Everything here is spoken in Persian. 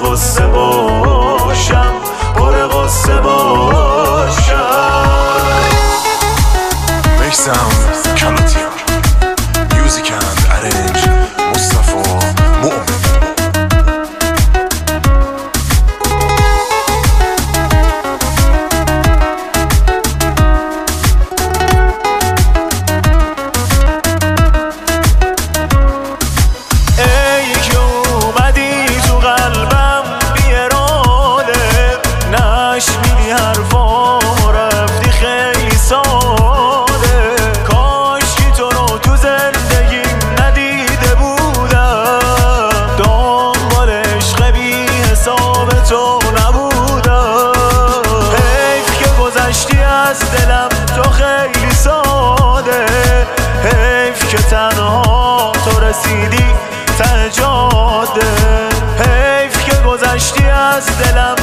غصه باشم، پر غصه باشم. میسم کلاتیار، میوزیک اند ارنج مصطفی مؤمن. تو نبودم، حیف که گذشتی از دلم تو خیلی ساده، حیف که تنها تو رسیدی ته جاده، حیف که گذشتی از دلم